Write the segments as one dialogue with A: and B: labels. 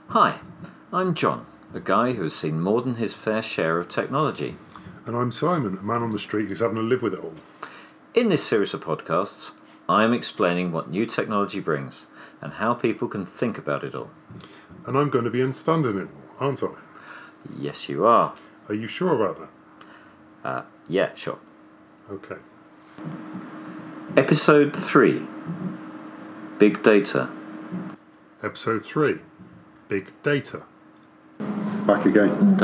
A: Hi, I'm John, a guy who has seen more than his fair share of technology.
B: And I'm Simon, a man on the street who's having to live with it all.
A: In this series of podcasts, I am explaining what new technology brings and how people can think about it all.
B: And I'm going to be understanding it all, aren't I?
A: Yes, you are.
B: Are you sure about that?
A: Yeah, sure.
B: Okay.
A: Episode 3, Big Data.
B: Episode 3, Big Data. Back again.
A: And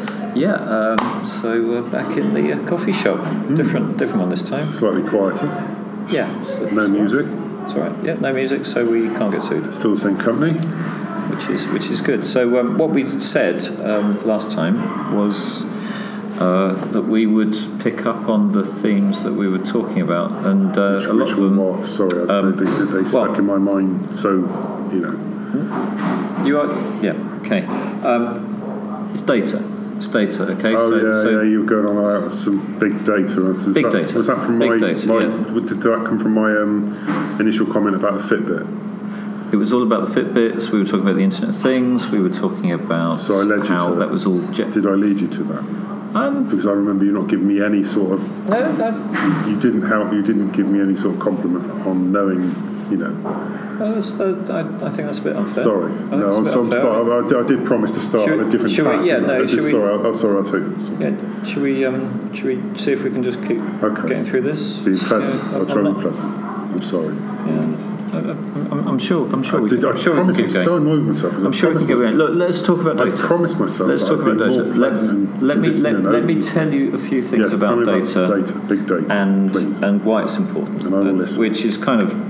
A: so we're back in the coffee shop. Different one this time.
B: Slightly quieter.
A: Yeah.
B: No music.
A: It's all right. Yeah, no music, so we can't get sued.
B: Still the same company.
A: Which is good. So what we said last time was that we would pick up on the themes that we were talking about, and a lot of them.
B: What? Sorry, they stuck in my mind. So you know.
A: You are, yeah. Okay. It's data. It's data. Okay.
B: So you were going on about some big data.
A: Big data.
B: Was that from
A: big data, yeah.
B: Did that come from my initial comment about the Fitbit?
A: It was all about the Fitbits. We were talking about the Internet of Things. We were talking about
B: so I led you
A: how
B: to
A: that was all.
B: Did I lead you to that? Because I remember you not giving me any sort of.
A: No.
B: You didn't help. You didn't give me any sort of compliment on knowing. You know.
A: I think that's a bit unfair.
B: Sorry. No, I'm sorry. I did promise to start on a different tack. Sorry, I'll take it.
A: Yeah. Should we see if we can just keep getting through this?
B: Be pleasant. I'll try to be pleasant. I'm sorry.
A: Yeah. I'm sure.
B: I promised. I'm so annoyed with myself.
A: I'm sure we can go in. Look, let's talk about data.
B: I promised myself.
A: Let's talk about data. Let me tell you a few things about data,
B: big data,
A: and why it's important.
B: And I will listen.
A: Which is kind of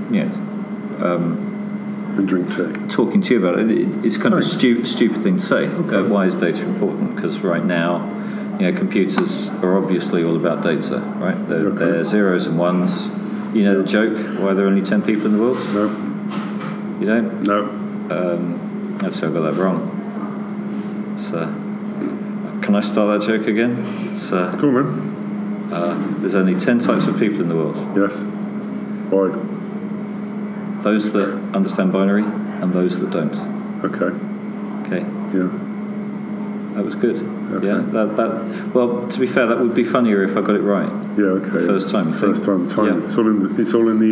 B: and drink tea.
A: Talking to you about it, it's kind of a stupid thing to say.
B: Okay.
A: Why is data important? Because right now, computers are obviously all about data, right? They're zeros and ones. You know the joke, why there are only 10 people in the world?
B: No.
A: You don't?
B: No.
A: Actually, I got that wrong. Can I start that joke again?
B: Go on then.
A: There's only 10 types of people in the world.
B: Yes. Why?
A: Those that understand binary and those that don't.
B: Okay. Yeah.
A: That was good.
B: Okay.
A: Yeah. Well, to be fair, that would be funnier if I got it right.
B: Yeah. Okay.
A: First time.
B: Timing.
A: Yeah.
B: It's all in the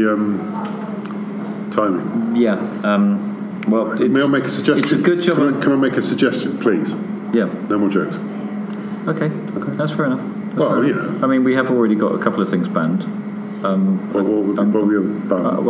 B: timing.
A: Yeah. Well,
B: may I make a suggestion?
A: It's a good job.
B: Can I make a suggestion, please?
A: Yeah.
B: No more jokes.
A: Okay. That's fair enough.
B: I
A: mean, we have already got a couple of things banned.
B: What were the other banned?
A: I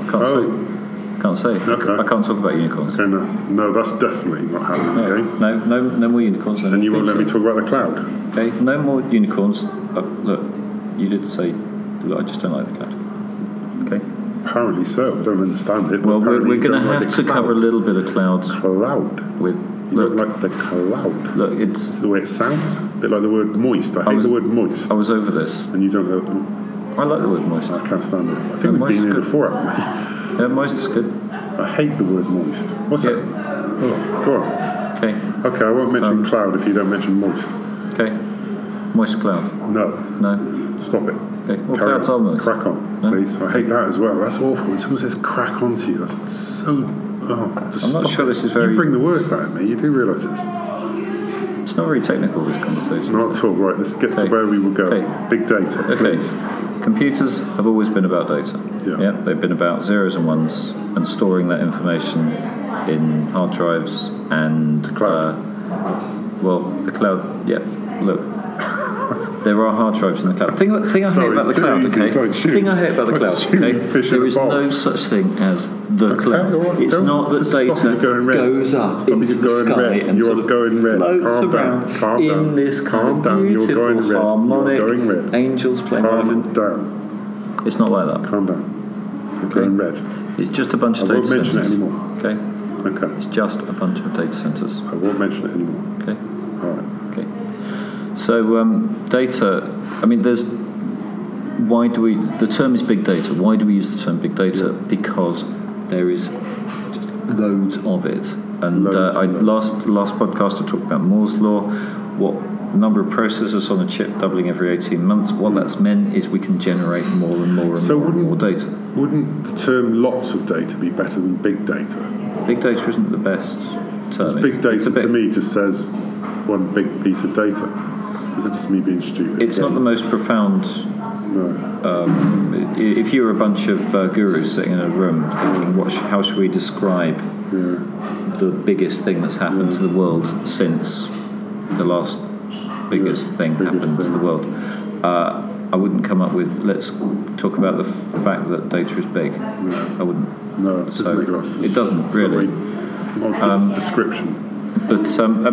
A: can't say.
B: Okay.
A: I can't talk about unicorns.
B: Okay, no, that's definitely not happening. Okay.
A: No more unicorns.
B: And you won't let me talk about the cloud.
A: Okay, no more unicorns. Look, you did say, look, I just don't like the cloud. Okay.
B: Apparently so. I don't understand it.
A: Well, we're going to have to cover a little bit of cloud.
B: Cloud.
A: With.
B: You don't like the cloud.
A: Look, it's
B: the way it sounds. A bit like the word moist. I hate the word moist.
A: I was over this.
B: And you don't know.
A: I like the word moist.
B: I can't stand it. I think we've been here before, haven't we?
A: Yeah, moist is good.
B: I hate the word moist. What's that? Oh, go on.
A: Okay,
B: I won't mention cloud if you don't mention moist.
A: Okay. Moist cloud.
B: No. Stop it.
A: Okay. Well, clouds are moist.
B: Crack on, please. I hate that as well. That's awful. When someone says crack on to you, that's so...
A: I'm not sure this is very...
B: You bring the worst out of me. You do realise this.
A: It's not very technical, this conversation.
B: Not at all. Right, let's get to where we will go.
A: Okay.
B: Big data, please.
A: Computers have always been about data.
B: Yeah.
A: They've been about zeros and ones and storing that information in hard drives and...
B: Cloud.
A: The cloud, yeah. Look, there are hard drives in the cloud. Thing I hate about the cloud, okay? Thing I hate about the cloud, okay? There is no such thing as the cloud. It's not that data goes up into the sky and sort of floats around in this kind of beautiful, harmonic, angels playing.
B: Calm down.
A: It's not like that.
B: Calm down. You're going red.
A: It's just a bunch of data centers.
B: I won't mention it anymore.
A: Okay. It's just a bunch of data centers.
B: I won't mention it anymore.
A: Okay.
B: All right.
A: Okay. So data. I mean, the term is big data. Why do we use the term big data?
B: Yeah.
A: Because there is just loads of it. And last podcast I talked about Moore's law. What number of processors on a chip doubling every 18 months. What that's meant is we can generate more and more and more data.
B: Wouldn't the term lots of data be better than big data?
A: Big data isn't the best term.
B: Big data to me just says one big piece of data. Is that just me being stupid?
A: It's not the most profound.
B: No.
A: If you were a bunch of gurus sitting in a room thinking, how should we describe the biggest thing that's happened to the world since the last biggest thing happened to the world, I wouldn't come up with, let's talk about the fact that data is big.
B: No.
A: I wouldn't.
B: No, it doesn't make us.
A: It doesn't really.
B: Description.
A: But,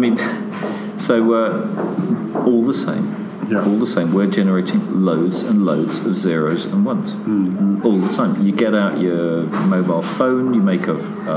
A: all the same.
B: Yeah.
A: All the same, we're generating loads and loads of zeros and ones all the time. You get out your mobile phone, you make a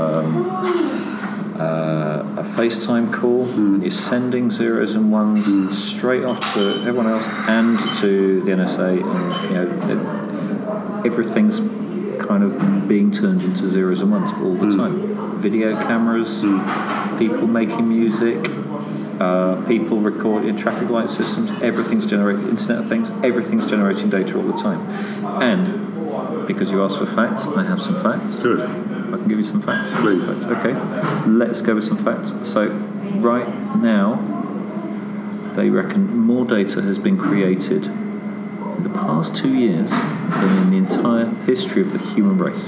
A: FaceTime call, and you're sending zeros and ones straight off to everyone else and to the NSA, and everything's kind of being turned into zeros and ones all the time. Video cameras, people making music. People recording traffic light systems, everything's generating, Internet of Things, everything's generating data all the time. And because you asked for facts, I have some facts.
B: Good.
A: I can give you some facts.
B: Please.
A: Okay, let's go with some facts. So, right now, they reckon more data has been created in the past 2 years than in the entire history of the human race.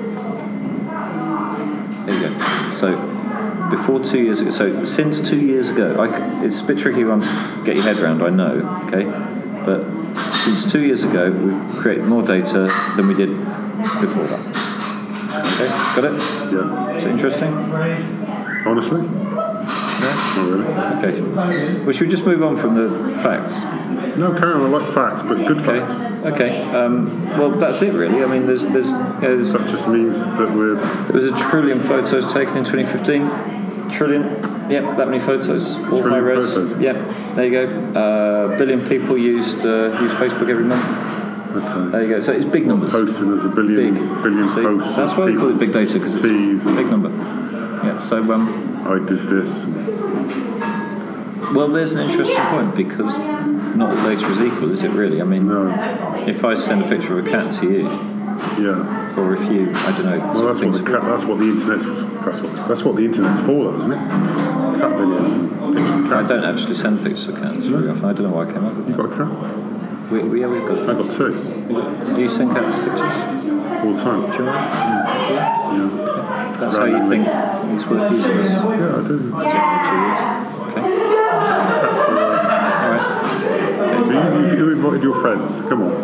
A: There you go. So, before 2 years ago, so since 2 years ago, it's a bit tricky one to get your head around, I know, okay? But since 2 years ago, we've created more data than we did before that. Okay, got it?
B: Yeah.
A: Is it interesting?
B: Honestly?
A: No?
B: Not really.
A: Okay. Well, should we just move on from the facts?
B: No, carry on. I like facts, but good facts.
A: Okay. Well, that's it, really. I mean, there's
B: that just means that
A: there was 1 trillion photos taken in 2015. Trillion. Yep, that many photos. All high res.
B: Photos.
A: Yep, there you go. 1 billion people use Facebook every month.
B: Okay.
A: There you go. So it's big numbers.
B: Posting, there's a billion posts.
A: That's why they call it big data, because it's a big number. Yeah. So
B: I did this.
A: Well, there's an interesting point, because not all data is equal, is it really? I mean, if I send a picture of a cat to you, or if you, I don't know.
B: Well, that's what the internet's for, though, isn't it? Cat videos and pictures of cats.
A: I don't actually send pictures of cats very often. I don't know why I came up with that.
B: You got a cat?
A: We've got.
B: I got 2.
A: Do you send cat pictures
B: all the time?
A: Do you want?
B: Yeah.
A: Okay. That's how you think it's worth using this?
B: Yeah, I do.
A: Okay. All right.
B: You invited your friends. Come on.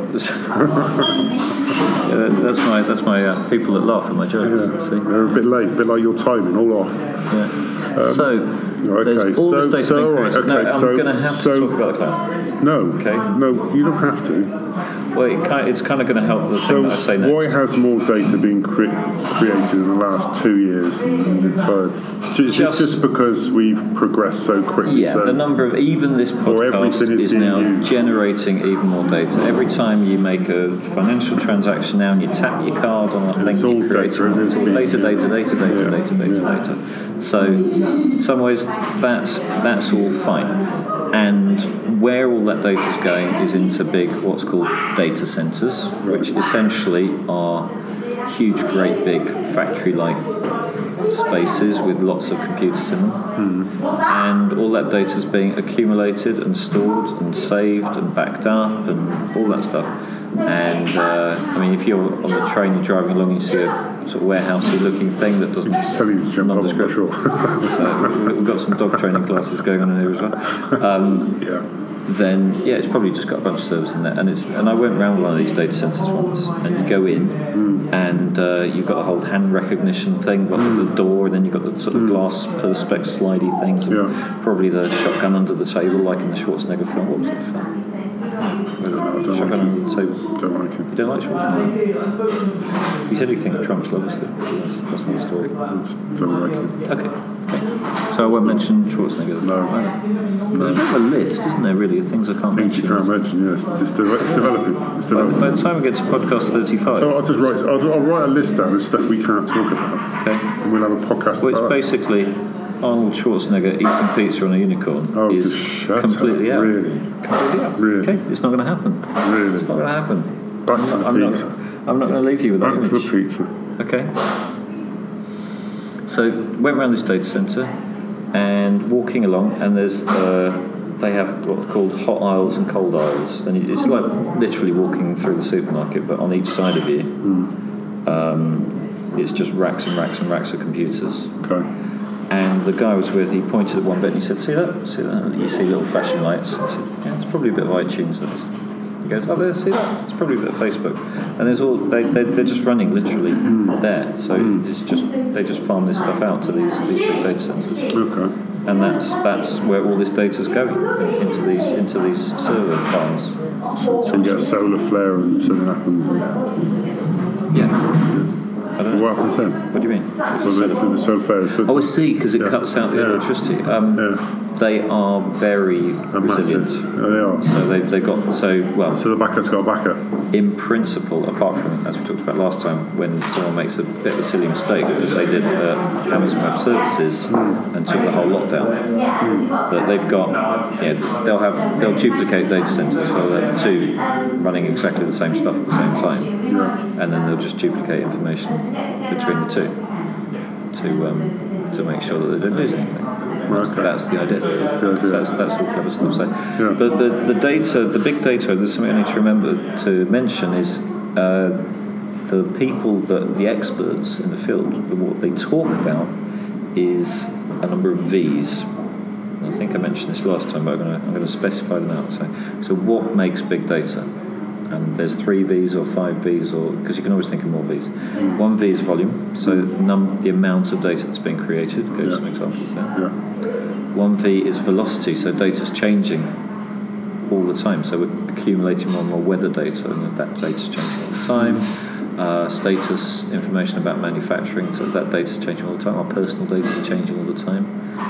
A: That's my people that laugh at my jokes.
B: Yeah.
A: See?
B: They're a bit late, a bit like your timing, all off.
A: Yeah. There's all this data being created. No, I'm going to have to talk about the cloud.
B: No.
A: Okay.
B: No, you don't have to.
A: Well, it's kind of going to help the thing that I say next.
B: Why has more data been created in the last 2 years than the entire? Just because we've progressed so quickly.
A: Yeah, the number of even this podcast is now generating even more data. Every time you make a financial transaction now and you tap your card on a thing, you create data. So, in some ways, that's all fine. And where all that data is going is into big, what's called data centers, which essentially are huge, great big factory-like spaces with lots of computers in them. And all that data is being accumulated and stored and saved and backed up and all that stuff. And if you're on the train, you're driving along, you see a sort of warehousey looking thing that doesn't nondescript.
B: Sure.
A: So we've got some dog training classes going on in here as well. Then it's probably just got a bunch of servers in there, and I went around one of these data centers once, and you go in, and you've got a whole hand recognition thing, got the door, and then you've got the sort of glass perspex slidey things, and probably the shotgun under the table, like in the Schwarzenegger film. What was that film? Shotgun under the table.
B: Don't like it.
A: You don't like Schwarzenegger? You said you think Trump's loves it. That's another story.
B: Don't like it.
A: Okay. So I won't mention Schwarzenegger.
B: No.
A: There's a bit of a list, isn't there, really, of things I can't mention?
B: Things you can't mention, yes. It's developing.
A: By the time we get to podcast 35.
B: So I'll write a list down of stuff we can't talk about.
A: Okay.
B: And we'll have a podcast
A: Well, it's
B: about
A: basically Arnold Schwarzenegger eating pizza on a unicorn is completely out.
B: Really?
A: Completely out.
B: Really?
A: Okay, it's not going to happen.
B: Really?
A: It's not going to happen.
B: Back to the pizza.
A: I'm not going to leave you with that image.
B: Back to the pizza.
A: Okay. So went around this data center and walking along, and there's they have what are called hot aisles and cold aisles, and it's like literally walking through the supermarket, but on each side of you, it's just racks and racks and racks of computers.
B: Okay.
A: And the guy I was with, he pointed at one bit and he said, "See that? See that? You see little flashing lights?" I said, "Yeah, it's probably a bit of iTunes." He goes, "Oh, there, see that? It's probably a bit of Facebook." And there's all they're just running literally there. So it's just they just farm this stuff out to these big data centers.
B: Okay.
A: And that's where all this data's going into these server farms.
B: So you get a solar flare and something happens.
A: Yeah. I don't know.
B: What happens then?
A: What do you mean?
B: The solar flare.
A: Oh, I see, because it cuts out the electricity. They are very resilient.
B: They are.
A: So they've got so
B: the backup's got a backup.
A: In principle, apart from, as we talked about last time, when someone makes a bit of a silly mistake, as they did Amazon Web Services and took the whole lockdown. But they've got, they'll duplicate data centers, so they're two running exactly the same stuff at the same time, and then they'll just duplicate information between the two to make sure that they don't lose anything. That's the idea. That's all clever stuff. So, but the data, the big data, there's something I need to remember to mention is the people the experts in the field, what they talk about is a number of V's. I think I mentioned this last time, but I'm going to specify them out. So what makes big data? And there's 3 V's or 5 V's, or because you can always think of more V's. 1 V is volume, so the amount of data that's being created. Go to some examples there. 1 V is velocity, so data's changing all the time. So we're accumulating more and more weather data, and that data's changing all the time. Status information about manufacturing, so that data's changing all the time. Our personal data's changing all the time.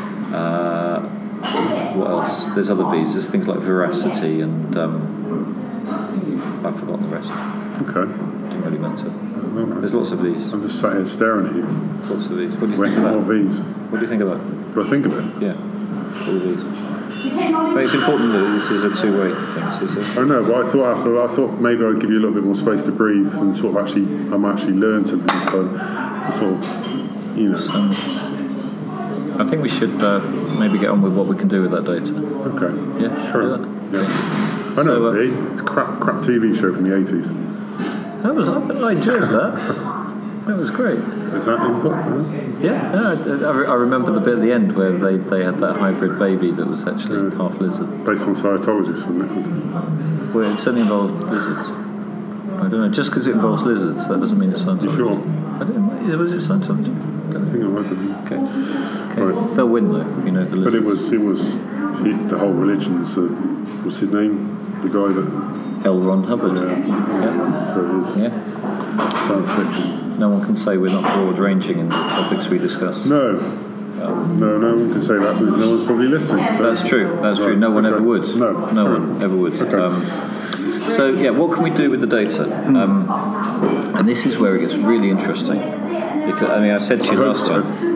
A: What else? There's other V's. There's things like veracity and I've forgotten the rest.
B: Okay.
A: Doesn't really matter.
B: Right.
A: There's lots of V's.
B: I'm just sat here staring at you.
A: Lots of V's. What do you think about?
B: More V's.
A: What do you think about?
B: Do I think of it?
A: Yeah. All V's. But it's important that this is a two-way thing.
B: I know, but I thought maybe I'd give you a little bit more space to breathe and sort of actually learn something this time. Sort of,
A: I think we should maybe get on with what we can do with that data.
B: Okay.
A: Yeah.
B: Sure. Yeah. I know, it's a crap TV show from the 80s.
A: I enjoyed that. That was great.
B: Is that important?
A: Yeah. I remember the bit at the end where they had that hybrid baby that was actually half lizard.
B: Based on Scientologists, wasn't it?
A: Well, it certainly involved lizards. I don't know. Just because it involves lizards, that doesn't mean it's Scientology.
B: You sure?
A: I don't know. Was it Scientology?
B: I think it might have been.
A: Okay.
B: Right.
A: They'll win though. You know the lizards.
B: But it was the whole religion's. What's his name? The guy that...
A: L. Ron Hubbard.
B: Yeah. So it's science fiction.
A: No one can say we're not broad-ranging in the topics we discuss.
B: No. No one can say that because no one's probably listening. So.
A: That's true. True. No one ever would.
B: No
A: one ever would.
B: Okay.
A: So, what can we do with the data? And this is where it gets really interesting. Because, I said to you last time...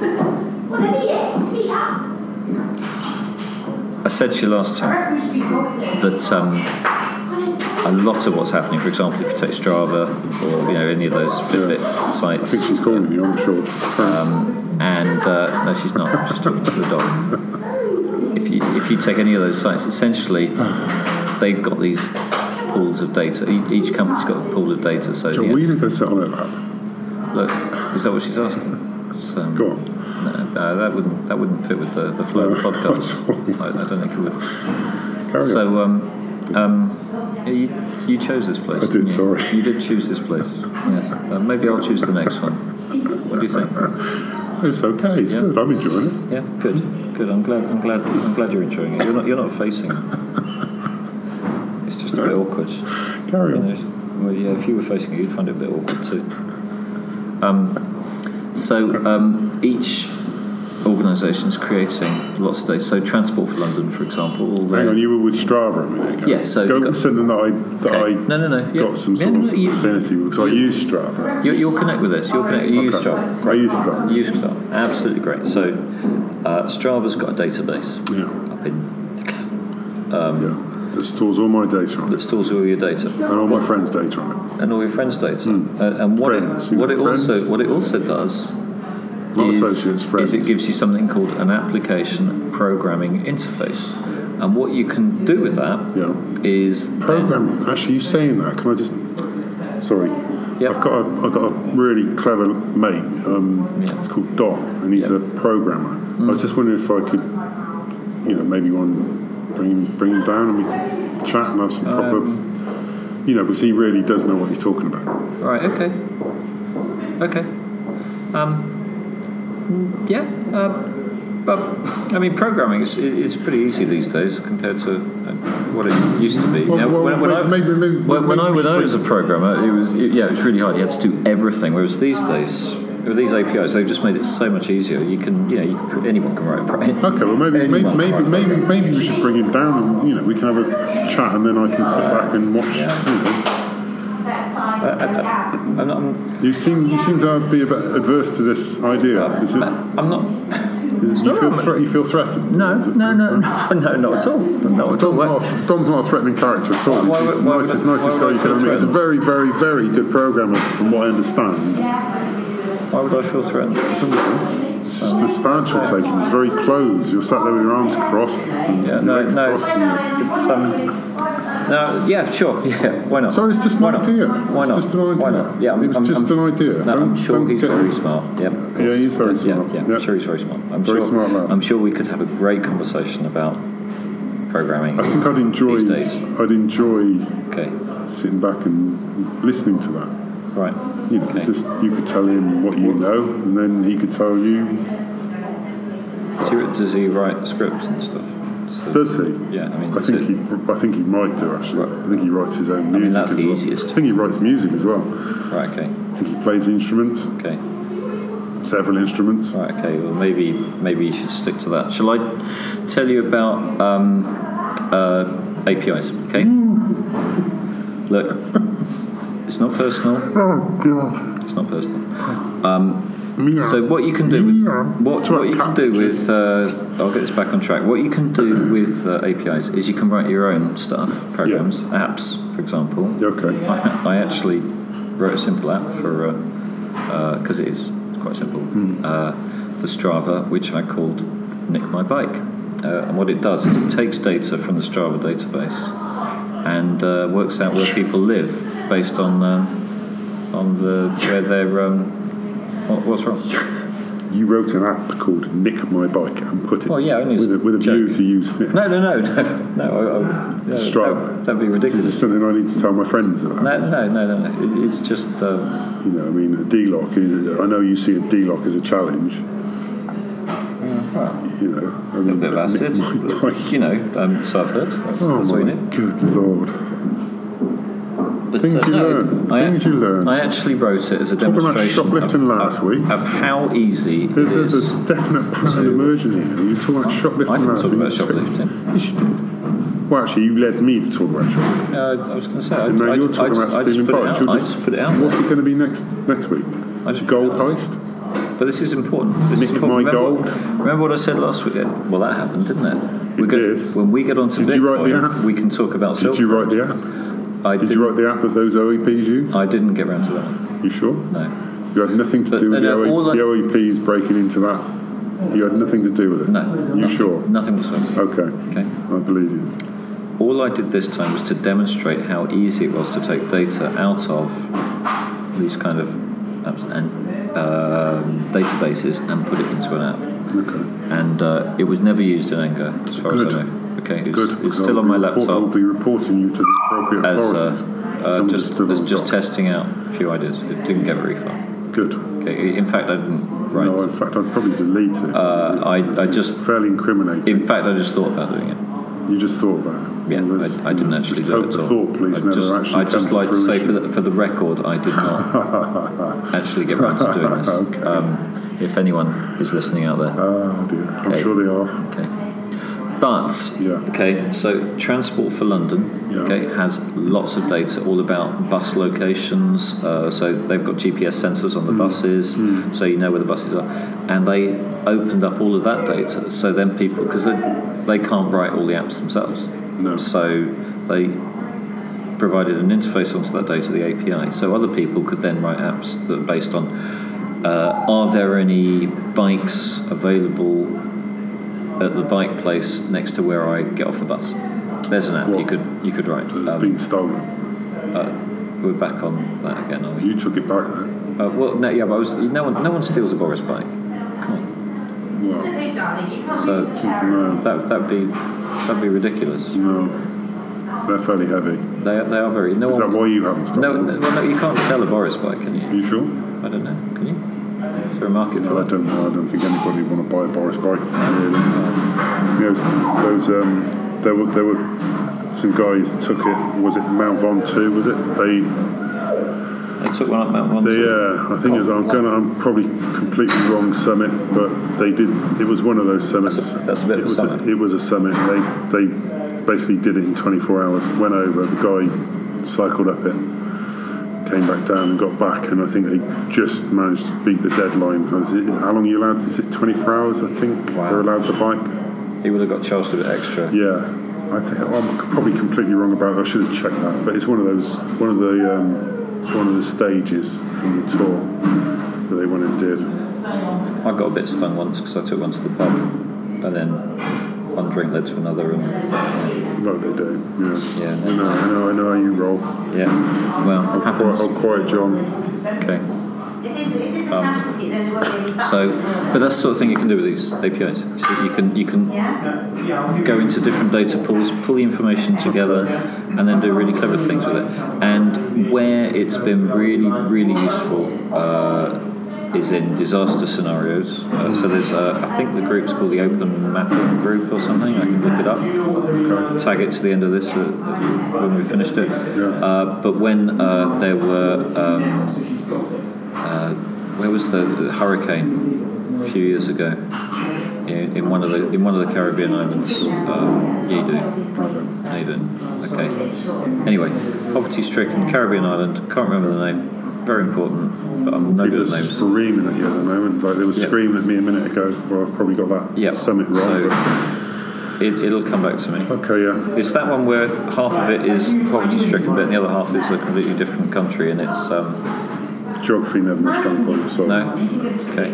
A: I said to you last time that a lot of what's happening, for example, if you take Strava or any of those Fitbit sites.
B: I think she's calling you, I'm sure.
A: No, she's not. She's talking to the dog. If you take any of those sites, essentially they've got these pools of data. Each company's got a pool of data. So
B: John, will you go sit on it, lad?
A: Look, is that what she's asking?
B: Go on.
A: No, that wouldn't fit with the flow of the podcast. I don't think it would.
B: Carry on.
A: You chose this place.
B: I did. Sorry.
A: You did choose this place. Yes. Maybe I'll choose the next one. What do you think?
B: It's okay. It's good. I'm enjoying it.
A: Yeah. Good. I'm glad you're enjoying it. You're not facing it. It's just a bit awkward.
B: Carry on.
A: Well, yeah. If you were facing it, you'd find it a bit awkward too. Each organisation's creating lots of data. So Transport for London, for example.
B: Hang on, you were with Strava a minute ago.
A: Yeah, so...
B: Go with something that I got some sort of affinity with, because I use Strava.
A: You'll connect with this. You use Strava.
B: I use Strava.
A: You use Strava. Absolutely great. So Strava's got a database up in the cloud.
B: That stores all my data on it.
A: That stores all your data.
B: And all my friends' data on it.
A: And all your friends' data. And what it also does is it gives you something called an application programming interface. And what you can do with that is
B: programming. Actually, you saying that? Can I just? Sorry. Yep. I've got a really clever mate. It's called Dot, and he's a programmer. I was just wondering if I could, maybe bring him down and we could chat and have some proper, because he really does know what he's talking about.
A: Right. Okay. But I mean, programming is pretty easy these days compared to what it used to be. When I was a programmer, it was really hard. You had to do everything. Whereas these days, with these APIs, they've just made it so much easier. Anyone can write.
B: Okay, well maybe we should bring him down, and we can have a chat, and then I can sit back and watch. You seem to be a bit adverse to this idea.
A: I'm not.
B: You feel threatened?
A: No, not at all.
B: Dom's not a threatening character at all. He's the nicest guy you can meet. He's a very, very, very good programmer, from what I understand.
A: Why would I feel threatened?
B: It's just the stance you're taking. It's very close. You're sat there with your arms crossed. Sure. Yeah, why not? So it's just an idea.
A: Why not?
B: Just an idea.
A: Why not? Yeah,
B: it was just an idea.
A: No, I'm sure he's very smart. Yeah,
B: he's very smart.
A: I'm sure he's very smart.
B: Smart man.
A: I'm sure we could have a great conversation about programming.
B: I think I'd enjoy
A: these days.
B: Sitting back and listening to that.
A: Right.
B: You could tell him what you know, and then he could tell you.
A: Does he write scripts and stuff?
B: Does he?
A: Yeah, I mean,
B: I think he might do actually. Right. I think he writes his own music.
A: I mean, that's the easiest.
B: I think he writes music as well.
A: Right. Okay.
B: I think he plays instruments.
A: Okay.
B: Several instruments.
A: Right. Okay. Well, maybe you should stick to that. Shall I tell you about APIs? Okay. Look, it's not personal.
B: Oh God.
A: It's not personal. So what you can do with I'll get this back on track. What you can do with APIs is you can write your own stuff, programs, apps, for example.
B: Okay.
A: I actually wrote a simple app for because it's quite simple for Strava, which I called Nick My Bike. And what it does is it takes data from the Strava database and works out where people live based on where they're. What's wrong?
B: You wrote an app called Nick My Bike and put it with a view to use it.
A: No.
B: Strava.
A: That'd be ridiculous.
B: Is this something I need to tell my friends about?
A: No. It's just.
B: a D-lock is. I know you see a D-lock as a challenge.
A: A bit of acid. So I've heard. That's
B: my good Lord. Things you learn.
A: I actually wrote it as a demonstration of how easy it is.
B: There's a definite pattern emerging here. You talking about shoplifting?
A: I didn't talk about shoplifting.
B: Yes, you did. Well, actually, you led me to talk about shoplifting.
A: I was going to say.
B: You're talking about stealing bikes.
A: I just put it out.
B: What's it going to be next week? Gold heist?
A: But this is important.
B: Gold.
A: Remember what I said last week? Well, that happened, didn't it? When we get onto Bitcoin, we can talk about silver.
B: Did you write the app? Did you write the app that those OEPs use?
A: I didn't get around to that one.
B: You sure?
A: No.
B: You had nothing to do with the OEPs breaking into that? You had nothing to do with it?
A: No.
B: You sure?
A: Nothing whatsoever.
B: Okay. I believe you.
A: All I did this time was to demonstrate how easy it was to take data out of these kind of apps and databases and put it into an app.
B: Okay.
A: And it was never used in anger, as far as I know. Okay, it's still on my laptop.
B: I'll be reporting you to the appropriate authorities.
A: just testing out a few ideas. It didn't get very far.
B: Good.
A: Okay. In fact, I didn't write.
B: No, in fact, I'd probably delete it.
A: I just
B: fairly incriminating.
A: In fact, I just thought about doing it.
B: You just thought about it.
A: Yeah, I didn't actually do it at all. I'd just like to say for the record, I did not actually get around to doing this.
B: Okay.
A: If anyone is listening out there.
B: Oh dear, I'm sure they are.
A: Okay. But so Transport for London has lots of data all about bus locations. So they've got GPS sensors on the buses, so you know where the buses are. And they opened up all of that data. So then people, because they can't write all the apps themselves, so they provided an interface onto that data, the API. So other people could then write apps that are based on Are there any bikes available at the bike place next to where I get off the bus? There's an app you could write.
B: Being stolen.
A: We're back on that again, are we?
B: You took it back then.
A: But no one steals a Boris bike. Come on.
B: Well,
A: so that'd be ridiculous.
B: No, they're fairly heavy.
A: They are very.
B: Is that why you haven't stolen?
A: No, you can't sell a Boris bike, can you?
B: You sure?
A: I don't know. Can you? Is there a market for that?
B: I don't know. I don't think anybody would want to buy a Boris bike. Really. There were some guys took it. Was it Mount Ventoux? Was it
A: They took one up Mount Ventoux.
B: Yeah, I think I'm probably completely wrong summit, but they did. It was one of those summits.
A: That's a bit of a summit.
B: It was a summit. They basically did it in 24 hours. Went over. The guy cycled up it, came back down and got back, and I think they just managed to beat the deadline. How long are you allowed? Is it 24 hours? I think they're allowed the bike.
A: He would have got charged a bit extra.
B: Yeah, I think I'm probably completely wrong about it. I should have checked that, but it's one of the stages from the tour that they went and did.
A: I got a bit stung once because I took one to the pub, and then one drink led to another. And
B: no, they do. Yeah.
A: Yeah.
B: I know how you roll.
A: Yeah. Well,
B: I'll quiet John.
A: Okay. But that's the sort of thing you can do with these APIs. So you can go into different data pools, pull the information together, and then do really clever things with it. And where it's been really, really useful is in disaster scenarios. So there's, I think the group's called the Open Mapping Group or something. I can look it up. Okay. Tag it to the end of this when we finished it.
B: Yes.
A: But when there were where was the hurricane a few years ago in one of the Caribbean islands? You do. Okay. Anyway, poverty-stricken Caribbean island. Can't remember the name. Very important, but I'm no good at names.
B: Screaming at you at the moment, like they were screaming at me a minute ago. Well, I've probably got that summit wrong.
A: So it'll come back to me.
B: Okay, yeah.
A: It's that one where half of it is poverty-stricken, but the other half is a completely different country, and it's.
B: Geography never my strong point, so.
A: No? Okay.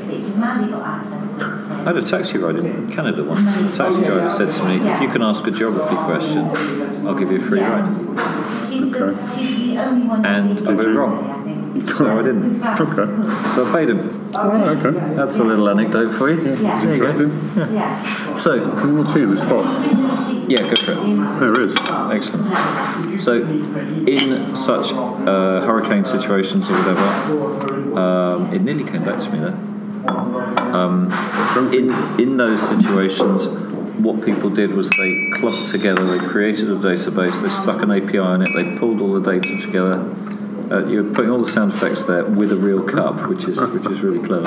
A: I had a taxi ride in Canada once. The taxi driver said to me, if you can ask a geography question, I'll give you a free ride.
B: Okay.
A: And I got it wrong. So I didn't.
B: Okay.
A: So I paid him.
B: Oh, okay.
A: That's a little anecdote for you.
B: Yeah. It's interesting.
A: Yeah. So.
B: Can we tea in this pot?
A: Yeah, go for it.
B: There is.
A: Excellent. So, in such hurricane situations or whatever, it nearly came back to me there. In those situations, what people did was they clubbed together, they created a database, they stuck an API on it, they pulled all the data together. You're putting all the sound effects there with a real cup, which is really clever.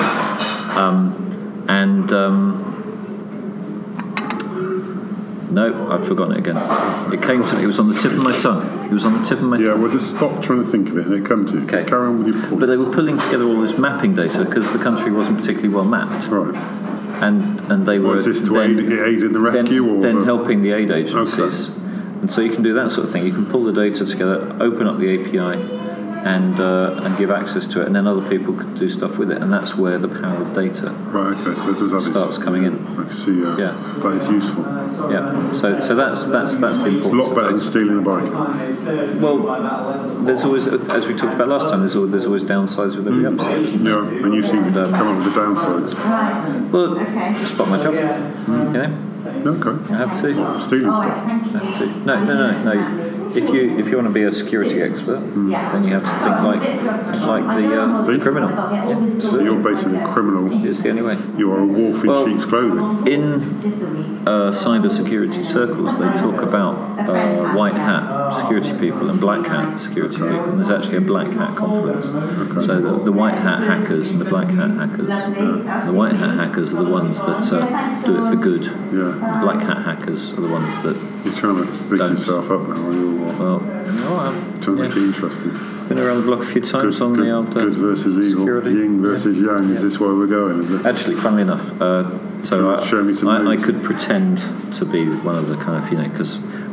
A: No, I've forgotten it again. It came to me. It was on the tip of my tongue.
B: Yeah, well, just stop trying to think of it and it comes to you.
A: Okay.
B: Just carry on with your point.
A: But they were pulling together all this mapping data because the country wasn't particularly well mapped.
B: Right.
A: And they were
B: was this to aid in the rescue?
A: Then helping the aid agencies.
B: Okay.
A: And so you can do that sort of thing. You can pull the data together, open up the API, and give access to it, and then other people could do stuff with it, and that's where the power of data starts coming in.
B: I see. Yeah. That is useful.
A: Yeah. So that's the important.
B: It's a lot better than stealing a bike.
A: Well, there's always, as we talked about last time, there's always downsides with every upside, isn't there?
B: Yeah, and you seem to come up with the downsides.
A: Well, it's part of my job, you know.
B: Okay.
A: I have to.
B: Stealing stuff.
A: I have to. No. If you want to be a security expert, then you have to think like the criminal. Yeah.
B: So you're basically a criminal.
A: It's the only way.
B: You are a wolf in sheep's clothing.
A: In cyber security circles, they talk about white hat security people and black hat security people. And there's actually a black hat confluence. Okay. So the white hat hackers and the black hat hackers. The white hat hackers are the ones that do it for good.
B: Yeah.
A: The black hat hackers are the ones that.
B: You're trying to big yourself up now.
A: Well,
B: trying to make it interesting.
A: Been around the block a few times on the old
B: good versus evil,
A: security.
B: yin versus yang. Is this where we're going? Is it?
A: Actually, funnily enough, so I could pretend to be one of the kind of, because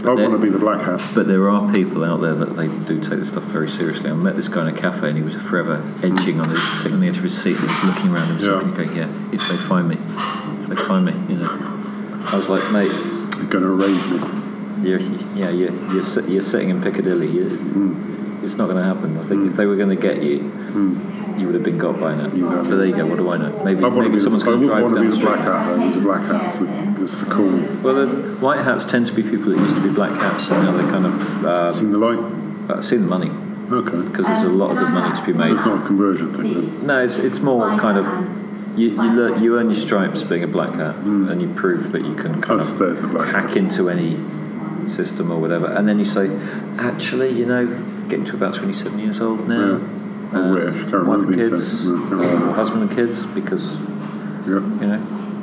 B: I want to be the black hat.
A: But there are people out there that they do take this stuff very seriously. I met this guy in a cafe, and he was forever edging on sitting on the edge of his seat, looking around himself, and going, if they find me, you know. I was like, mate,
B: you're going to erase me.
A: You're sitting in Piccadilly. It's not going to happen. I think if they were going to get you, you would have been got by now. Exactly. But there you go. What do I know? Maybe someone's going to drive down the street.
B: I want to be the black hat. Though. There's a black hat. It's the cool.
A: Well, the white hats tend to be people that used to be black hats, and now they kind of
B: seen the light.
A: Seen the money.
B: Okay.
A: Because there's a lot of good money to be made.
B: So it's not a conversion thing. Then?
A: No, it's more kind of. You earn your stripes being a black hat, and you prove that you can kind of hack into any system or whatever, and then you say, actually, you know, getting to about 27 years old now, wife and kids, or husband and kids, because you know,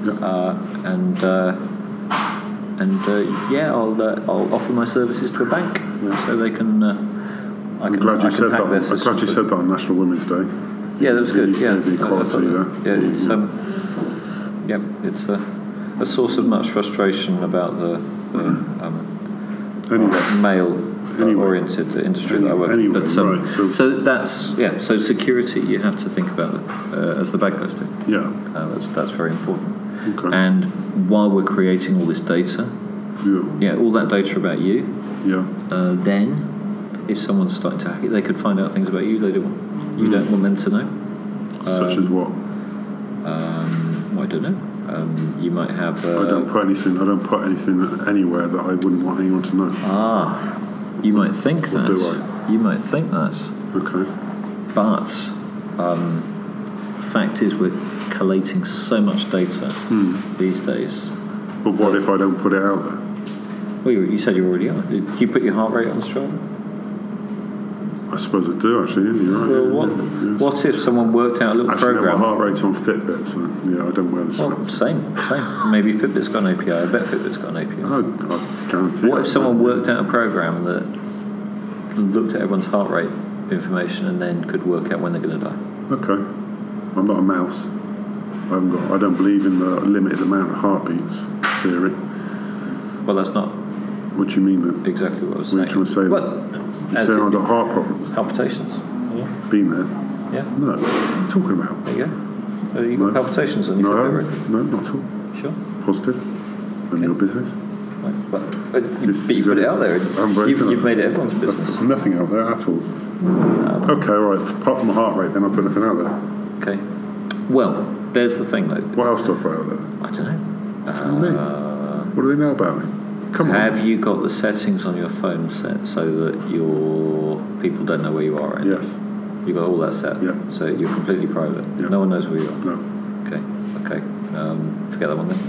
A: I'll offer my services to a bank so they can.
B: I'm glad you said that on National Women's Day.
A: Yeah, that was good.
B: The equality,
A: it's a source of much frustration about the male-oriented industry that I work in. But so that's So security, you have to think about as the bad guys do.
B: Yeah,
A: that's very important.
B: Okay.
A: And while we're creating all this data, all that data about you, then if someone's starting to hack it, they could find out things about you they don't want them to know.
B: Such as what?
A: I don't know. You might have.
B: I don't put anything anywhere that I wouldn't want anyone to know.
A: You might think that.
B: Do I?
A: You might think that.
B: Okay.
A: But fact is, we're collating so much data these days.
B: But what if I don't put it out there?
A: Well, you said you already are. Did you put your heart rate on Strava?
B: I suppose I do, actually. You're right.
A: Well, what if someone worked out a little program?
B: My heart rate's on Fitbit, so I don't wear the straps.
A: Well, same. Maybe Fitbit's got an API. I bet Fitbit's got an API.
B: I guarantee.
A: What if someone worked out a program that looked at everyone's heart rate information and then could work out when they're going to die?
B: Okay. I'm not a mouse. I don't believe in the limited amount of heartbeats theory.
A: Well, that's not.
B: What do you mean then?
A: Exactly what I was saying.
B: What are you trying to say? I've got heart problems.
A: Palpitations. Yeah.
B: Been there.
A: Yeah.
B: No. What are you talking about?
A: There you go. You've got palpitations on your
B: No, not at all.
A: Sure.
B: Positive. None of your business.
A: Right. But you put it out there. You've made it everyone's business.
B: Nothing out there at all. Okay, all right. Apart from my heart rate, then I put nothing out there.
A: Okay. Well, there's the thing, though.
B: What else do I put out there?
A: I don't know.
B: Tell me. What do they know about me? Come on.
A: Have you got the settings on your phone set so that your people don't know where you are? Right?
B: Yes.
A: You've got all that set?
B: Yeah.
A: So you're completely private?
B: Yeah.
A: No one knows where you are?
B: No.
A: Okay. Forget that one then.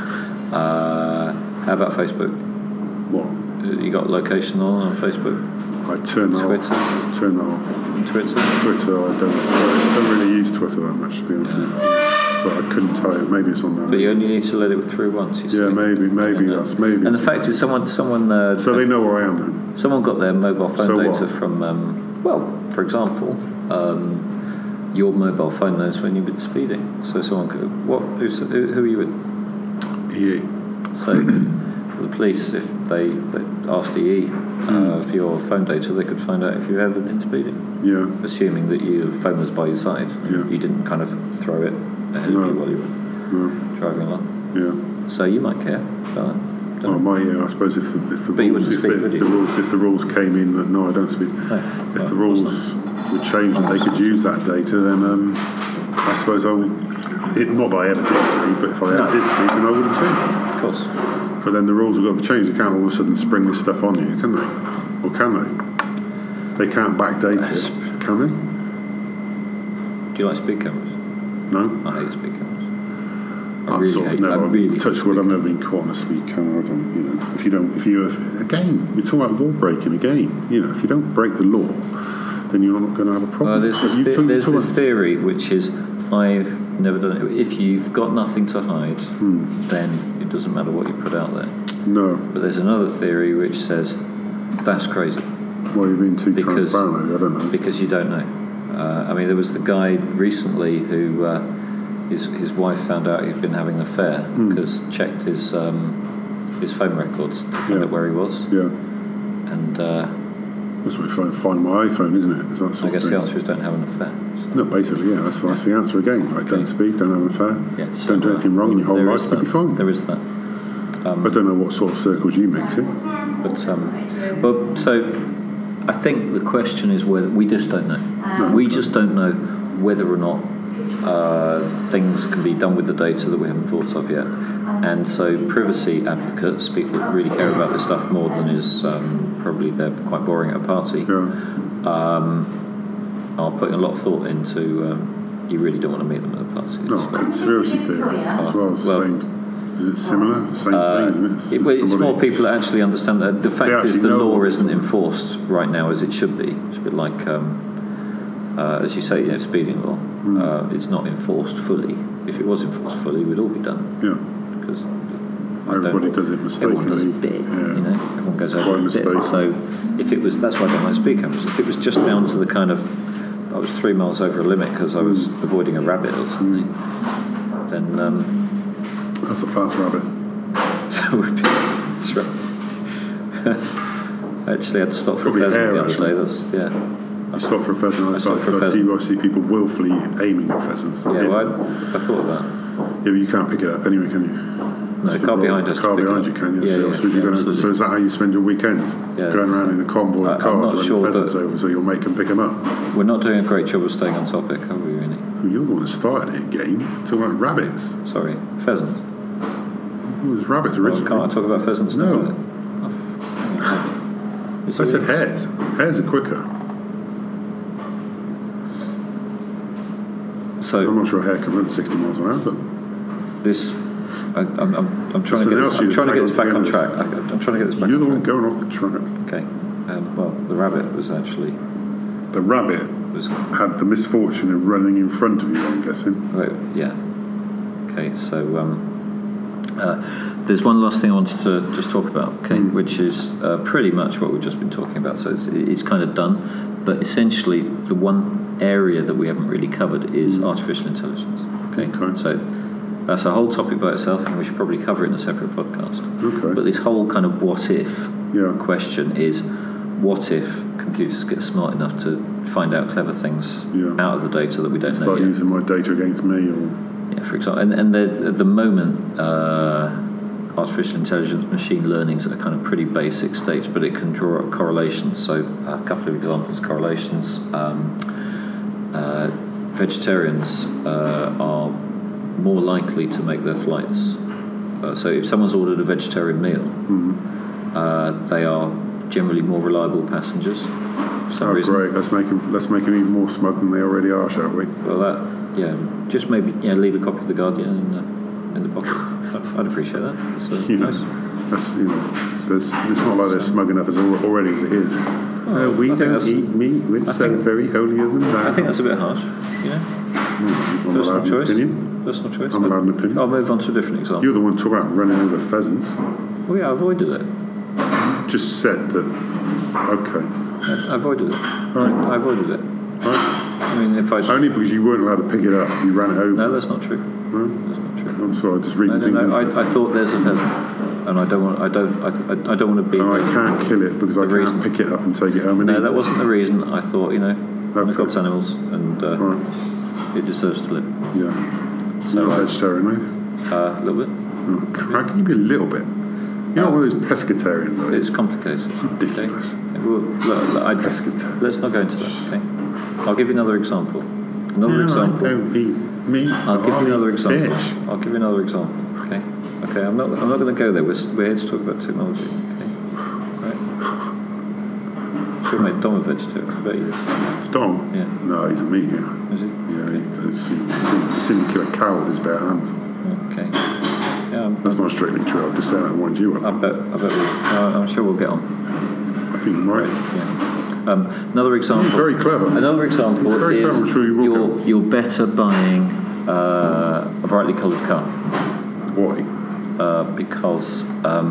A: How about Facebook?
B: What?
A: You got location on Facebook?
B: I turn that
A: Twitter?
B: off. Turn that off.
A: Twitter?
B: Twitter, I don't really use Twitter that much, to be honest with you. But I couldn't tell you. Maybe it's on there.
A: But you only need to let it through once.
B: Maybe that's maybe.
A: And the fact is, someone.
B: So they know where I am then.
A: Someone got their mobile phone data from. For example, your mobile phone knows when you've been speeding. So someone could. Who are you with?
B: EE.
A: So the police, if they asked EE for your phone data, they could find out if you ever been speeding.
B: Yeah.
A: Assuming that your phone was by your side.
B: Yeah.
A: You didn't kind of throw it ahead of you while you were driving along.
B: Yeah.
A: So you might care about that.
B: I suppose if the rules came in that no, I don't speak. If the rules were changed and they could use that data, then I suppose not that I ever did speak, but if I ever did speak, then I wouldn't speak.
A: Of course.
B: But then the rules have got to change. They can't all of a sudden spring this stuff on you, can they? Or can they? They can't backdate it, can they?
A: Do you like speed cameras?
B: No.
A: I hate speed cameras.
B: I've touched wood. I've never been caught on a speed camera. Again, you're talking about law breaking again. If you don't break the law, then you're not going to have a problem.
A: Well, there's this theory which is I've never done it. If you've got nothing to hide, then it doesn't matter what you put out there.
B: No.
A: But there's another theory which says that's crazy.
B: Why are you being too transparent? I don't know.
A: Because you don't know. There was the guy recently who his wife found out he'd been having an affair because checked his his phone records to find out where he was.
B: Yeah.
A: And
B: that's what I find my iPhone, isn't it?
A: I guess the answer is don't have an affair.
B: No, basically, yeah. That's the answer again. Like, don't speak, don't have an affair, don't do anything wrong in your whole life, you'll be fine.
A: There is that.
B: I don't know what sort of circles you mix in.
A: But so I think the question is whether we just don't know. We just don't know whether or not things can be done with the data that we haven't thought of yet. And so privacy advocates, people that really care about this stuff more than is probably they're quite boring at a party, are putting a lot of thought into you really don't want to meet them at a party.
B: No, conspiracy theories as well. Is it similar? Same thing, isn't it?
A: It's more people that actually understand that. The fact is the law isn't enforced right now as it should be. It's a bit like, as you say, speeding law. It's not enforced fully. If it was enforced fully, we'd all be done.
B: Yeah.
A: Because
B: everybody does it mistakenly.
A: Everyone does a bit, Everyone goes over a bit. So if it was, that's why I don't like speed cameras. If it was just down to the kind of, I was 3 miles over a limit because I was avoiding a rabbit or something, then...
B: that's a fast rabbit.
A: That's right. Actually, I had to stop for a pheasant the other day.
B: You stopped for a pheasant. I see people willfully aiming at pheasants.
A: Yeah, I thought of that.
B: Yeah, but you can't pick it up anyway, can you?
A: No, the car behind us.
B: The car behind you can, so is that how you spend your weekends? Going around in a convoy of cars running pheasants over so your mate can pick them up?
A: We're not doing a great job of staying on topic, are we, really?
B: Well, you're the one that started it, game. Talking about rabbits.
A: Sorry, pheasants.
B: It was rabbits originally.
A: Can't I talk about pheasants now?
B: No. I said hares. Hares are quicker.
A: So
B: I'm not sure a hare can run 60 miles an hour, but
A: this. I'm trying to get this back on track. I'm trying to get this back.
B: You're the one going off the track.
A: Okay. Well, the rabbit was actually.
B: The rabbit had the misfortune of running in front of you, I'm guessing.
A: Right. Yeah. Okay. So there's one last thing I wanted to just talk about, which is pretty much what we've just been talking about. So it's kind of done, but essentially the one area that we haven't really covered is artificial intelligence. Okay. So that's a whole topic by itself, and we should probably cover it in a separate podcast.
B: Okay.
A: But this whole kind of what if question is, what if computers get smart enough to find out clever things out of the data that we don't know
B: yet? Start using my data against me, or
A: for example, and at the moment, artificial intelligence, machine learning is at a kind of pretty basic stage, but it can draw up correlations. So a couple of examples: correlations. Vegetarians are more likely to make their flights. So if someone's ordered a vegetarian meal, they are generally more reliable passengers for some reason.
B: Great! Let's make them even more smug than they already are, shall we?
A: Well, just maybe leave a copy of the Guardian in the pocket. I'd appreciate that. So, nice.
B: That's, it's not like they're smug enough already as it is. We don't eat meat. We're so very holier than that.
A: I think that's a bit harsh. Personal choice. Personal choice.
B: I'm allowed an opinion.
A: I'll move on to a different example.
B: You're the one talking about running over pheasants.
A: Well, yeah, I avoided it.
B: You just said that. Okay.
A: I avoided it.
B: Right.
A: I avoided it.
B: Right.
A: I mean, if I
B: only because you weren't allowed to pick it up, you ran it over.
A: No, that's not true.
B: No?
A: That's not true.
B: I'm sorry, just reading things.
A: I thought there's a pheasant, and I don't want to be.
B: And I can't kill it because I can't pick it up and take it home.
A: No, that wasn't the reason. I thought, God's animals, and it deserves to live.
B: Yeah. So you're a vegetarian, mate?
A: A little bit.
B: How can you be a little bit? You're not one of those pescatarians, are you?
A: It's complicated.
B: Ridiculous.
A: Okay? Pescatarian. Let's not go into that. Okay. I'll give you another example.
B: I don't eat meat.
A: I'll give you another example.
B: Fish.
A: I'll give you another example. Okay. Okay. I'm not going to go there. We're here to talk about technology. Okay. Right. Sure, mate. Dom a vegetarian. I bet you.
B: Dom?
A: Yeah.
B: No, he's a meat eater.
A: Is he?
B: Yeah. He's seen him kill a cow with his bare hands.
A: Okay. Yeah.
B: That's not strictly true. I'll just say that and wind you up.
A: I bet I'm sure we'll get on.
B: I think you might.
A: Yeah. Another example.
B: He's very clever.
A: Another example is
B: I'm sure
A: you're better buying a brightly coloured car.
B: Why?
A: Because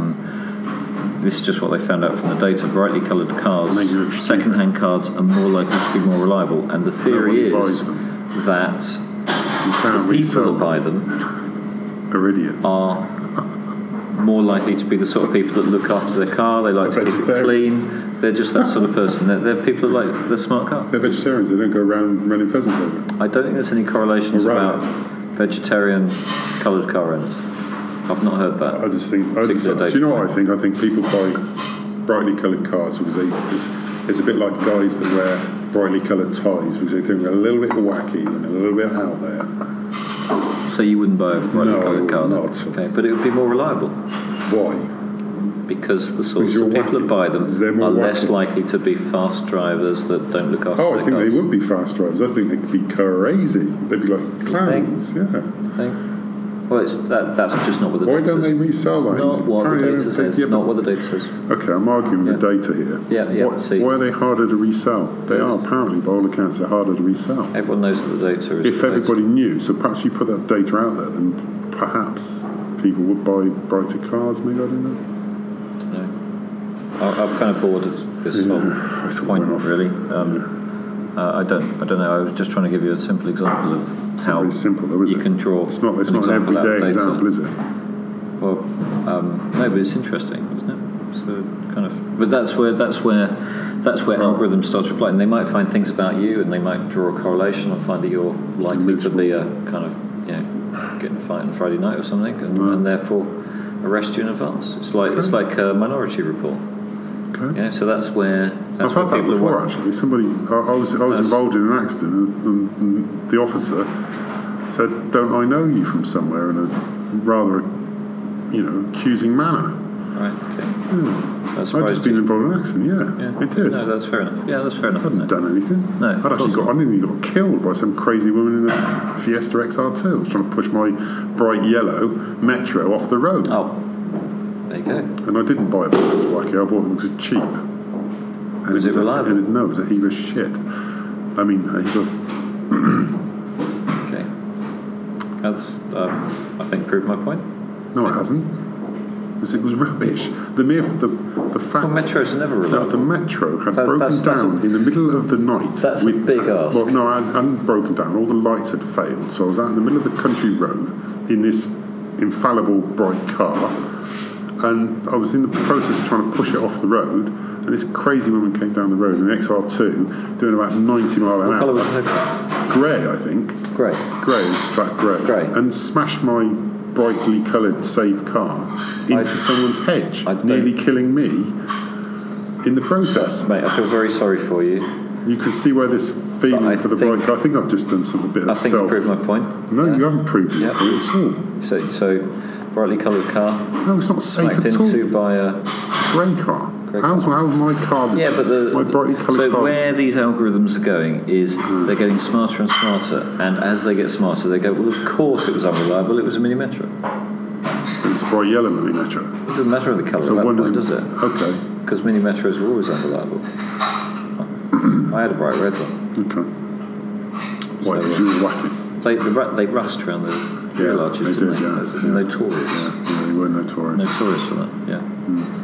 A: this is just what they found out from the data. Brightly coloured cars, second-hand cars, are more likely to be more reliable. And the theory is that the people that buy them
B: are idiots.
A: Are more likely to be the sort of people that look after their car. They like to keep it clean. They're just that sort of person. They're people that like the smart car.
B: They're vegetarians. They don't go around running pheasants over.
A: I don't think there's any correlations about vegetarian coloured car owners. I've not heard that.
B: I just think. Do you know what I think? I think people buy brightly coloured cars because it's a bit like guys that wear brightly coloured ties because they think they're a little bit wacky and a little bit out there.
A: So you wouldn't buy a brightly coloured car?
B: No, not at all.
A: Okay, but it would be more reliable.
B: Why?
A: Because the sorts of people that buy them are less likely to be fast drivers that don't look after their cars.
B: I think they would be fast drivers. I think they could be crazy. They'd be like clowns. Yeah.
A: You think? Well, that's just not what the
B: data
A: says.
B: Why don't they resell that?
A: Not what the data says. Not what the data says.
B: Okay, I'm arguing the data here.
A: Yeah.
B: Why are they harder to resell? They are, apparently, by all accounts, they're harder to resell.
A: Everyone knows that the data is...
B: If everybody knew, so perhaps you put that data out there, then perhaps people would buy brighter cars, maybe, I don't know.
A: I've kind of bored of this whole point, really. I don't know. I was just trying to give you a simple example of how you can draw.
B: It's not an everyday example, is it?
A: Well, no, but it's interesting, isn't it? So kind of, but that's where algorithms start to apply, and they might find things about you, and they might draw a correlation and find that you're likely to be a kind of get in a fight on Friday night or something, and therefore arrest you in advance. It's like a Minority Report.
B: Okay.
A: Yeah, so that's where
B: I've had that before. Actually, I was involved in an accident, and the officer said, "Don't I know you from somewhere?" in a rather, accusing manner.
A: Right. Okay.
B: Yeah. I'd just been involved in an accident. Yeah, it did.
A: No, that's fair enough. Yeah, that's fair enough.
B: I hadn't done anything.
A: No,
B: I nearly got killed by some crazy woman in a Fiesta XR2. I was trying to push my bright yellow Metro off the road.
A: Oh. There you go.
B: And I didn't buy it because it was wacky. I bought it because it was cheap. And
A: was it reliable?
B: No, it was a heap of shit. I mean, a heap of...
A: Okay. That's, I think, proved my point.
B: No, it hasn't. It was rubbish. The fact...
A: Well, Metros are never reliable.
B: No, the Metro had broken down in the middle of the night.
A: That's a big ask.
B: Well, no, I hadn't broken down. All the lights had failed. So I was out in the middle of the country road in this infallible bright car, and I was in the process of trying to push it off the road, and this crazy woman came down the road in an XR2 doing about 90 mile an hour.
A: What colour was her?
B: Grey, I think.
A: Grey?
B: Grey, is fat grey. And smashed my brightly coloured safe car into someone's hedge, nearly killing me in the process.
A: Mate, I feel very sorry for you.
B: You can see where this feeling for the bright car... I think I've just done some bit of self...
A: I think you proved my point.
B: No, you haven't proved my point at all.
A: So brightly coloured car.
B: No, it's not safe at all.
A: Smacked into by a
B: grey car. How's my car? My brightly coloured car.
A: So where these algorithms are going is they're getting smarter and smarter, and as they get smarter, they go, well, of course it was unreliable. It was a Mini Metro.
B: It's bright yellow Mini Metro.
A: It doesn't matter the colour. So when does it?
B: Okay.
A: Because Mini Metros are always unreliable. I had a bright red one.
B: Okay. Why? Because you were wacky.
A: They rust around the real arches, didn't they? Notorious.
B: Yeah, they were notorious.
A: Notorious for that, yeah.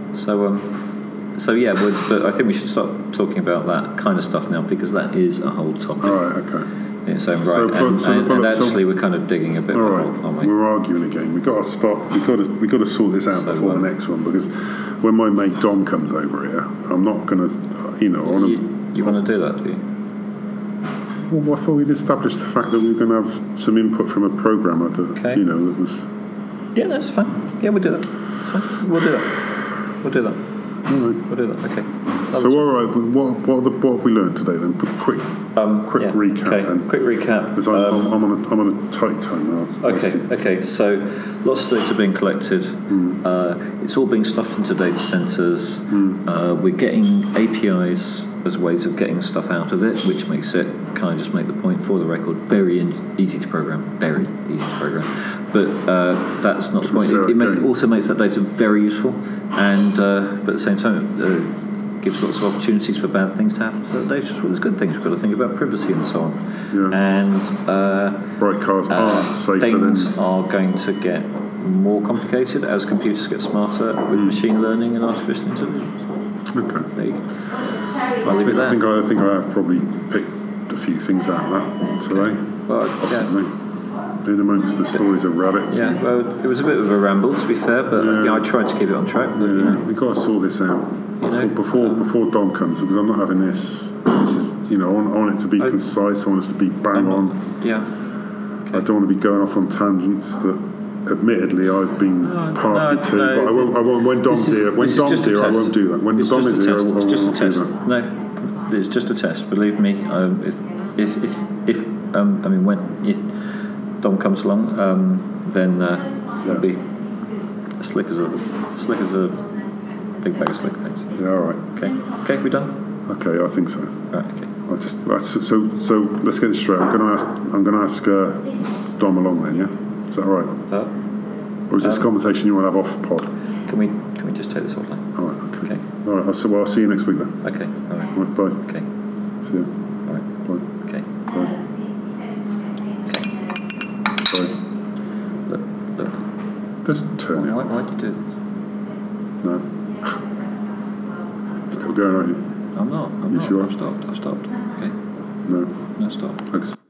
A: But I think we should stop talking about that kind of stuff now, because that is a whole topic.
B: All right, okay.
A: In its own right, and we're kind of digging a bit.
B: All right, aren't we? We're arguing again. We've got to stop. We've got to sort this out before the next one, because when my mate Dom comes over here, I'm not going to,
A: You want to do that, do you?
B: Well, I thought we'd established the fact that we were going to have some input from a programmer that, that was...
A: Yeah, that's fine. Yeah, we'll do that. Fine. We'll do that. All right. We'll do that, okay.
B: So, all right, what have we learned today then? Quick recap.
A: Okay.
B: Then.
A: Quick recap.
B: Because I'm on a tight time now.
A: Okay. So, lots of data being collected. It's all being stuffed into data centers. We're getting APIs as ways of getting stuff out of it, which makes it, can I just make the point for the record, very easy to program. Very easy to program. But that's not the point. It also makes that data very useful, and but at the same time, gives lots of opportunities for bad things to happen to that data. Well, there's good things. We've got to think about privacy and so on.
B: Yeah.
A: And
B: bright cars aren't safer.
A: Things are going to get more complicated as computers get smarter with machine learning and artificial intelligence.
B: Okay.
A: There you go.
B: I think I have probably picked a few things out of that today.
A: Well,
B: in amongst the stories of rabbits.
A: Yeah, well, it was a bit of a ramble, to be fair, but I tried to keep it on track. But,
B: we've got to sort this out before Dom comes, because I'm not having this. This is, I want it to be concise. I want us to be bang on.
A: Yeah.
B: Okay. I don't want to be going off on tangents that, admittedly, I've been party to. But I won't. When Dom's here, I won't do that. When Dom is here, I won't do that.
A: No, it's just a test. Believe me. If Dom comes along, then it'll be slick as a big bag of slick things.
B: Yeah, all right.
A: Okay, we done?
B: Okay, I think so.
A: Right, okay.
B: So let's get this straight. I'm going to ask Dom along then. Yeah, is that all right? Or is this a conversation you want to have off pod?
A: Can we just take this offline?
B: All right. Okay. All right. I'll see you next week then.
A: Okay. All right.
B: Bye.
A: Okay.
B: See you.
A: All right.
B: Bye.
A: Okay.
B: Bye. Bye.
A: Look.
B: Just turn it off.
A: Why did you do this?
B: No. Still going, aren't you?
A: I'm not.
B: You sure?
A: I've stopped. Okay.
B: No.
A: No, stop.
B: Thanks.